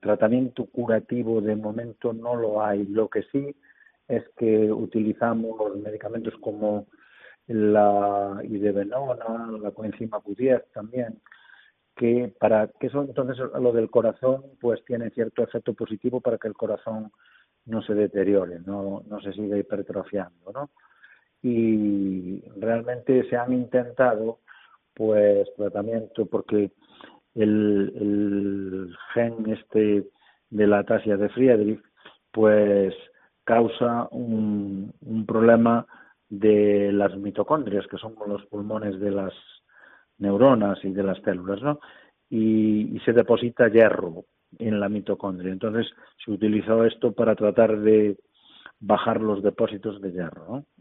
tratamiento curativo de momento no lo hay. Lo que sí es que utilizamos medicamentos como la idebenona, la coenzima Q10 también, que para que eso entonces lo del corazón pues tiene cierto efecto positivo para que el corazón no se deteriore, no se siga hipertrofiando, ¿no? Y realmente se han intentado pues tratamiento porque el gen este de la ataxia de Friedrich pues causa un problema de las mitocondrias, que son los pulmones de las neuronas y de las células, ¿no? Y se deposita hierro en la mitocondria. Entonces se utilizó esto para tratar de bajar los depósitos de hierro, ¿no?